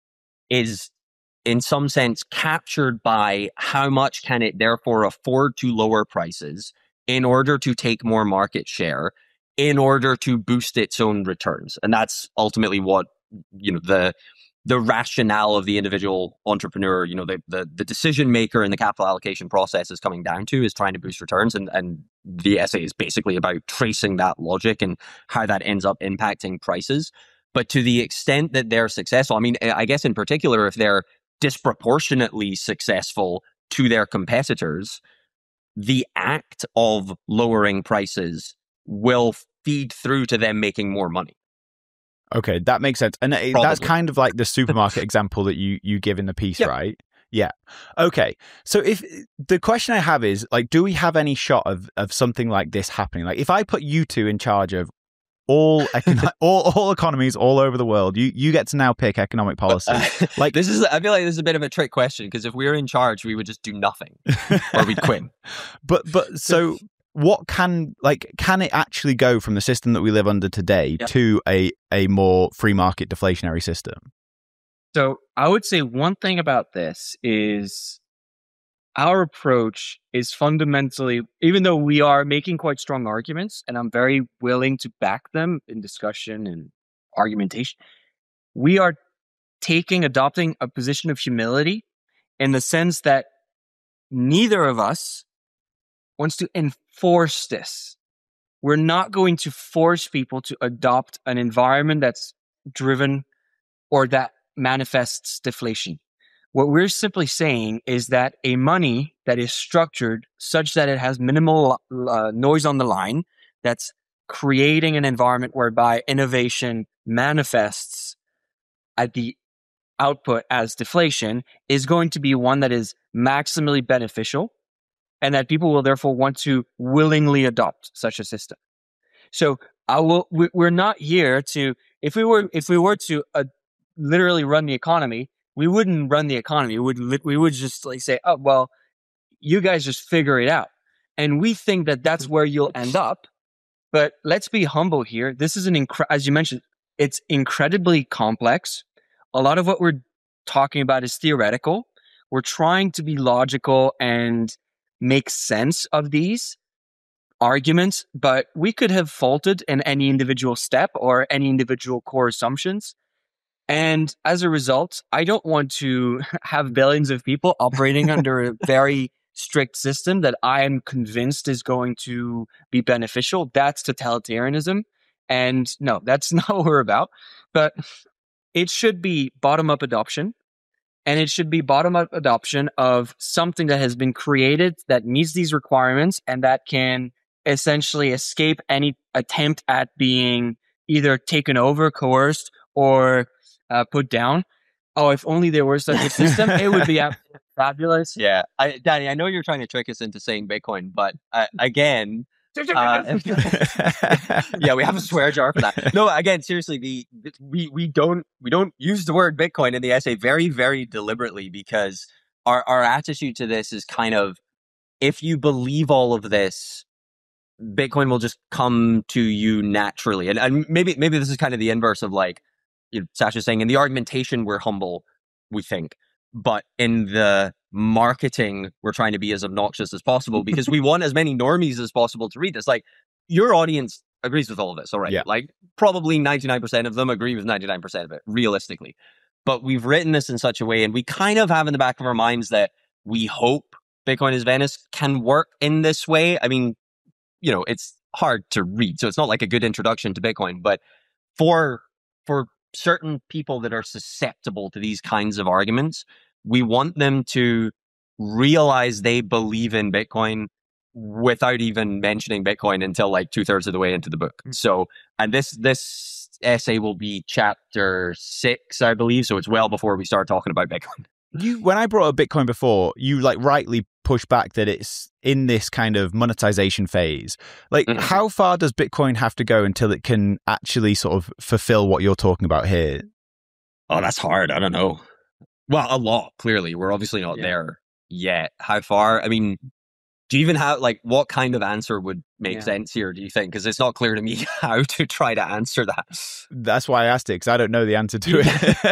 is in some sense captured by how much can it therefore afford to lower prices in order to take more market share, in order to boost its own returns. And that's ultimately what, the rationale of the individual entrepreneur, the decision maker in the capital allocation process is coming down to, is trying to boost returns. And the essay is basically about tracing that logic and how that ends up impacting prices. But to the extent that they're successful, I mean, I guess in particular, if they're disproportionately successful to their competitors, the act of lowering prices will feed through to them making more money. Okay, that makes sense. And that's kind of like the supermarket example that you give in the piece, right? Yeah. Okay. So if the question I have is do we have any shot of something like this happening? If I put you two in charge of all economies all over the world, you get to now pick economic policy. I feel like this is a bit of a trick question, because if we were in charge, we would just do nothing or we'd quit. But so what can it actually go from the system that we live under today to a more free market deflationary system? So I would say one thing about this is our approach is fundamentally, even though we are making quite strong arguments, and I'm very willing to back them in discussion and argumentation, we are adopting a position of humility in the sense that neither of us, wants to enforce this. We're not going to force people to adopt an environment that's driven or that manifests deflation. What we're simply saying is that a money that is structured such that it has minimal noise on the line, that's creating an environment whereby innovation manifests at the output as deflation, is going to be one that is maximally beneficial, and that people will therefore want to willingly adopt such a system. So we're not here to, if we were to literally run the economy, we wouldn't run the economy. We would just like say, oh, well, you guys just figure it out. And we think that that's where you'll end up. But let's be humble here. This is as you mentioned, it's incredibly complex. A lot of what we're talking about is theoretical. We're trying to be logical and make sense of these arguments, but we could have faulted in any individual step or any individual core assumptions. And as a result, I don't want to have billions of people operating under a very strict system that I am convinced is going to be beneficial. That's totalitarianism. And no, that's not what we're about. But it should be bottom-up adoption. And it should be bottom-up adoption of something that has been created that meets these requirements and that can essentially escape any attempt at being either taken over, coerced, or put down. Oh, if only there was such a system, it would be fabulous. Yeah, Danny, I know you're trying to trick us into saying Bitcoin, but again, yeah, we have a swear jar for that. No, again, seriously, we don't use the word Bitcoin in the essay very, very deliberately, because our attitude to this is kind of, if you believe all of this, Bitcoin will just come to you naturally. And maybe this is kind of the inverse of, like, you know, Sasha's saying, in the argumentation we're humble, we think, but in the marketing we're trying to be as obnoxious as possible, because we want as many normies as possible to read this. Like, your audience agrees with all of this, all right? Yeah. Like, probably 99% of them agree with 99% of it, realistically. But we've written this in such a way, and we kind of have in the back of our minds that we hope Bitcoin is Venice can work in this way. I mean, you know, it's hard to read, so it's not like a good introduction to Bitcoin, but for certain people that are susceptible to these kinds of arguments, we want them to realize they believe in Bitcoin without even mentioning Bitcoin until like 2/3 of the way into the book. So, and this essay will be chapter 6, I believe. So it's well before we start talking about Bitcoin. When I brought up Bitcoin before, you like rightly push back that it's in this kind of monetization phase. Like, how far does Bitcoin have to go until it can actually sort of fulfill what you're talking about here? Oh, that's hard. I don't know. Well, a lot, clearly. We're obviously not there yet. How far? I mean, do you even have, like, what kind of answer would make sense here, do you think? Because it's not clear to me how to try to answer that. That's why I asked it, because I don't know the answer to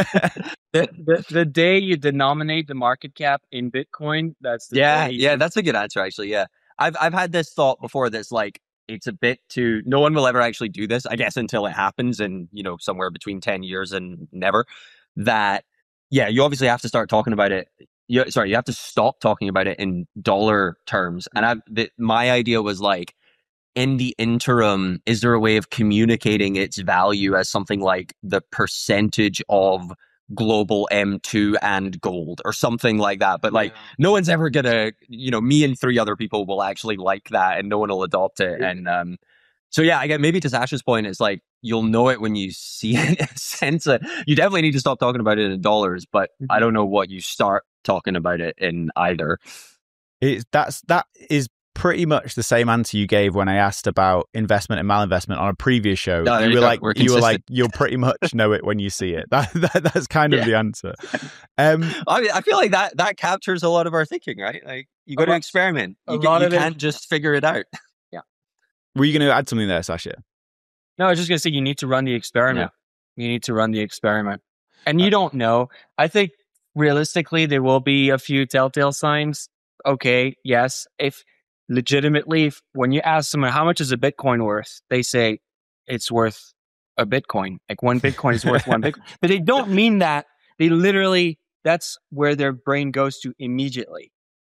it. The day you denominate the market cap in Bitcoin, that's the day. Yeah, that's a good answer, actually, yeah. I've had this thought before that's like, it's a bit too, no one will ever actually do this, I guess, until it happens in, you know, somewhere between 10 years and never, that, yeah, you obviously have to start talking about it. You have to stop talking about it in dollar terms. And my idea was, like, in the interim, is there a way of communicating its value as something like the percentage of global M2 and gold or something like that? But like, no one's ever gonna, you know, me and 3 other people will actually like that, and no one will adopt it. And so yeah, I get, maybe to Sasha's point, it's like, you'll know it when you see it. Sense it. You definitely need to stop talking about it in dollars, but I don't know what you start talking about it in either. That is pretty much the same answer you gave when I asked about investment and malinvestment on a previous show. No, you were like, you'll pretty much know it when you see it. That's kind of the answer. I mean, I feel like that captures a lot of our thinking, right? Like, you got to experiment. You can't just figure it out. Yeah. Were you going to add something there, Sasha? No, I was just going to say, you need to run the experiment. Yeah. You need to run the experiment. And you don't know. I think realistically, there will be a few telltale signs. Okay, yes. If legitimately, when you ask someone, how much is a Bitcoin worth? They say it's worth a Bitcoin. Like, 1 Bitcoin is worth 1 Bitcoin. But they don't mean that. They literally, that's where their brain goes to immediately.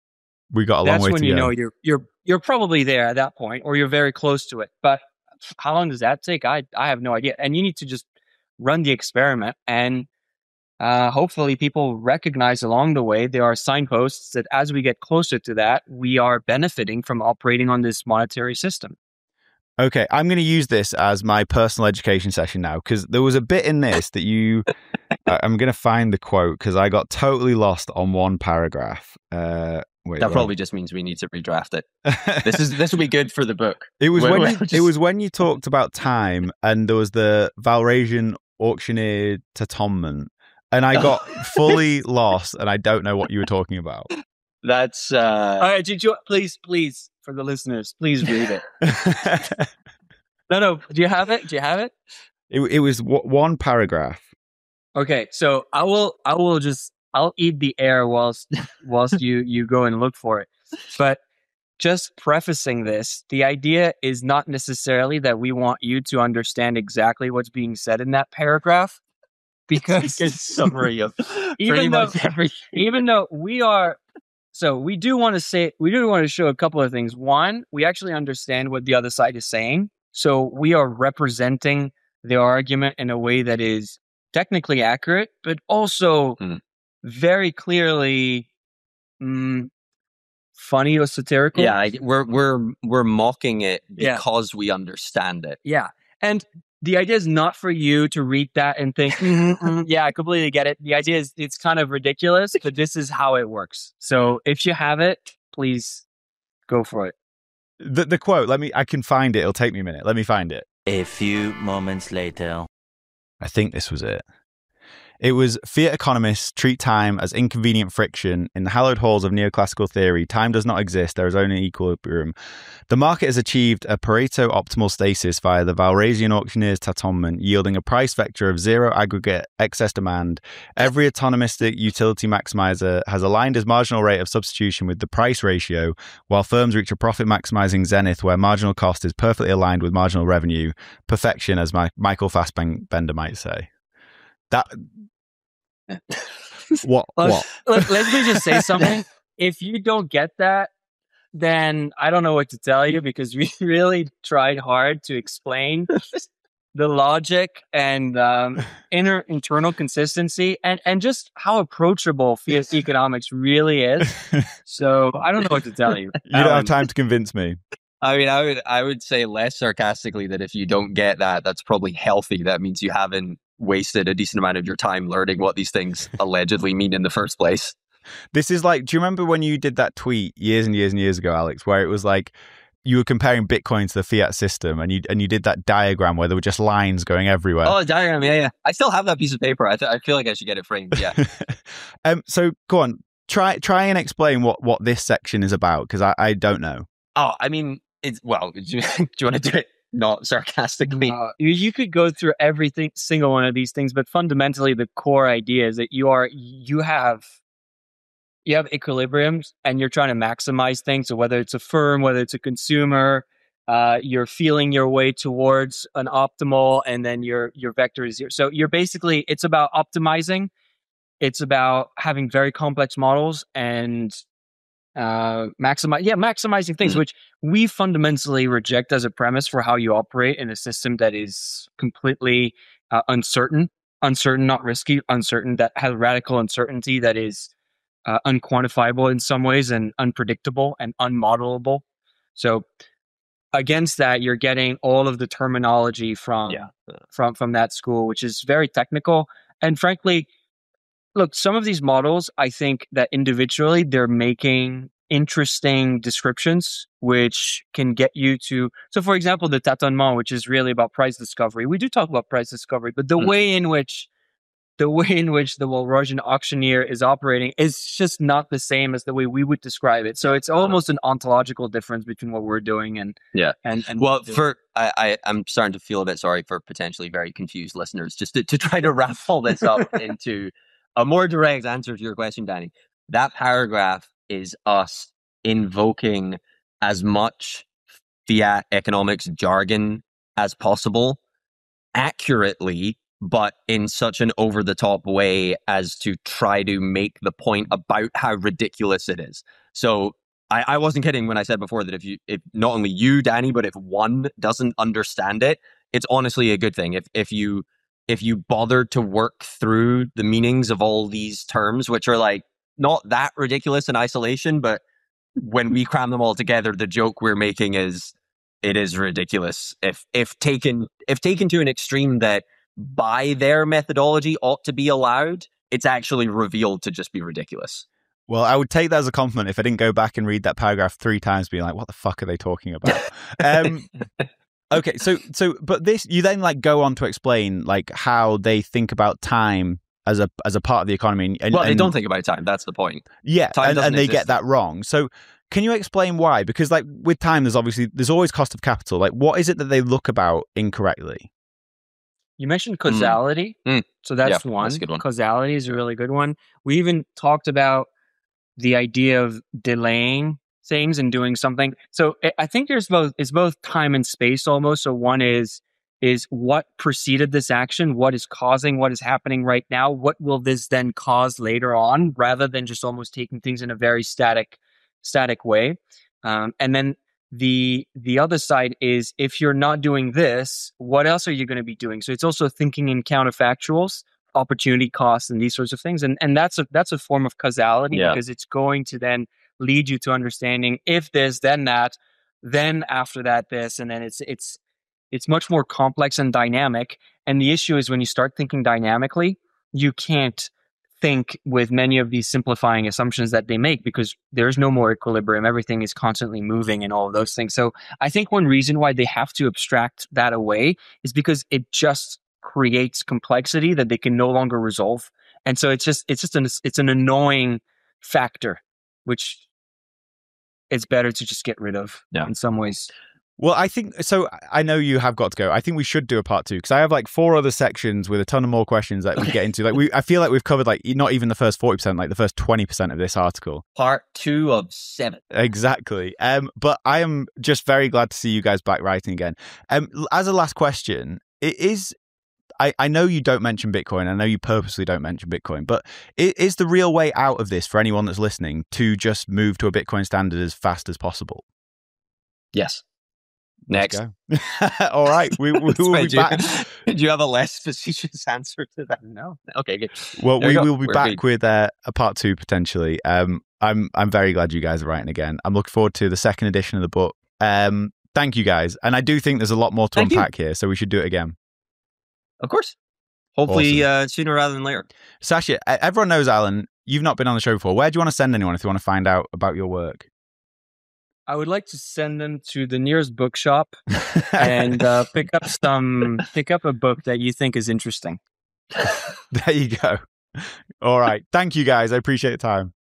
We got a long That's way when to you go. know you're probably there at that point, or you're very close to it. But how long does that take? I have no idea. And you need to just run the experiment, and hopefully people recognize along the way there are signposts that as we get closer to that, we are benefiting from operating on this monetary system. Okay, I'm going to use this as my personal education session now, because there was a bit in this that I'm going to find the quote because I got totally lost on one paragraph. That probably just means we need to redraft it. This will be good for the book. It was when you talked about time, and there was the Valrasian auctioneer tatonement, and I got fully lost, and I don't know what you were talking about. That's all right. Please, for the listeners, please read it. No. Do you have it? It was one paragraph. Okay, so I'll eat the air whilst you go and look for it. But just prefacing this, the idea is not necessarily that we want you to understand exactly what's being said in that paragraph, because it's a summary of even though we are. So we do want to show a couple of things. One, we actually understand what the other side is saying. So we are representing the argument in a way that is technically accurate, but also very clearly funny or satirical. Yeah, we're mocking it because we understand it. Yeah. And the idea is not for you to read that and think, yeah, I completely get it. The idea is it's kind of ridiculous, but this is how it works. So if you have it, please go for it. The quote, I can find it. It'll take me a minute. Let me find it. A few moments later. I think this was it. It was, fiat economists treat time as inconvenient friction. In the hallowed halls of neoclassical theory, time does not exist, there is only equilibrium. The market has achieved a Pareto optimal stasis via the Valrasian auctioneer's tatonement, yielding a price vector of zero aggregate excess demand. Every autonomistic utility maximizer has aligned his marginal rate of substitution with the price ratio, while firms reach a profit maximizing zenith where marginal cost is perfectly aligned with marginal revenue. Perfection, as Michael Fassbender might say. That what? Let me just say something. If you don't get that, then I don't know what to tell you, because we really tried hard to explain the logic and internal consistency and just how approachable fiat economics really is. So I don't know what to tell you. You don't have time to convince me. I mean, I would say less sarcastically that if you don't get that, that's probably healthy. That means you haven't wasted a decent amount of your time learning what these things allegedly mean in the first place. This is like, do you remember when you did that tweet years and years and years ago, Alex, where it was like you were comparing Bitcoin to the fiat system, and you did that diagram where there were just lines going everywhere? Oh, a diagram, yeah. I still have that piece of paper. I feel like I should get it framed. Yeah. So go on, try and explain what this section is about, because I don't know. Oh, I mean, do you want to do it not sarcastically? You could go through single one of these things, but fundamentally the core idea is that you have equilibriums and you're trying to maximize things. So whether it's a firm, whether it's a consumer, you're feeling your way towards an optimal, and then your vector is zero. So it's about optimizing. It's about having very complex models and maximizing things, which we fundamentally reject as a premise for how you operate in a system that is completely uncertain, not risky, uncertain, that has radical uncertainty, that is unquantifiable in some ways and unpredictable and unmodelable. So against that, you're getting all of the terminology from that school, which is very technical. And frankly, look, some of these models, I think that individually they're making interesting descriptions, which can get you to. So, for example, the tâtonnement, which is really about price discovery. We do talk about price discovery, but the way in which the Walrasian auctioneer is operating is just not the same as the way we would describe it. So it's almost an ontological difference between what we're doing and well, I'm starting to feel a bit sorry for potentially very confused listeners, just to try to wrap all this up into a more direct answer to your question, Danny. That paragraph is us invoking as much fiat economics jargon as possible, accurately, but in such an over-the-top way as to try to make the point about how ridiculous it is. So I wasn't kidding when I said before that if not only you, Danny, but if one doesn't understand it, it's honestly a good thing. If you bother to work through the meanings of all these terms, which are like not that ridiculous in isolation, but when we cram them all together, the joke we're making is it is ridiculous. If taken to an extreme that by their methodology ought to be allowed, it's actually revealed to just be ridiculous. Well, I would take that as a compliment if I didn't go back and read that paragraph 3 times, being like, "What the fuck are they talking about?" Okay, but this, you then like go on to explain like how they think about time as a part of the economy. And they don't think about time. That's the point. Yeah, and they get that wrong. So can you explain why? Because like with time, there's always cost of capital. Like, what is it that they look about incorrectly? You mentioned causality, so that's one. That's a good one. Causality is a really good one. We even talked about the idea of delaying things and doing something. So I think it's both time and space almost. So one is what preceded this action, what is causing what is happening right now, what will this then cause later on, rather than just almost taking things in a very static way. And then the other side is, if you're not doing this, what else are you going to be doing? So it's also thinking in counterfactuals, opportunity costs, and these sorts of things. And that's a form of causality, because it's going to then lead you to understanding, if this, then that, then after that this, and then it's much more complex and dynamic. And the issue is, when you start thinking dynamically, you can't think with many of these simplifying assumptions that they make, because there's no more equilibrium. Everything is constantly moving and all of those things. So I think one reason why they have to abstract that away is because it just creates complexity that they can no longer resolve. And so it's an annoying factor, which it's better to just get rid of in some ways. Well, I think so. I know you have got to go. I think we should do a part 2, because I have like 4 other sections with a ton of more questions that we get into. Like I feel like we've covered like not even the first 40%, like the first 20% of this article. Part 2 of 7. Exactly. But I am just very glad to see you guys back writing again. As a last question, it is. I know you don't mention Bitcoin. I know you purposely don't mention Bitcoin, but is the real way out of this for anyone that's listening to just move to a Bitcoin standard as fast as possible? Yes. Next. All right. We will be back. Do you have a less facetious answer to that? No. Okay, good. Well, we will be back with a part 2 potentially. I'm very glad you guys are writing again. I'm looking forward to the second edition of the book. Thank you guys. And I do think there's a lot more to unpack here, so we should do it again. Of course. Hopefully sooner rather than later. Sasha, everyone knows Alan. You've not been on the show before. Where do you want to send anyone if you want to find out about your work? I would like to send them to the nearest bookshop and pick up a book that you think is interesting. There you go. All right. Thank you guys. I appreciate the time.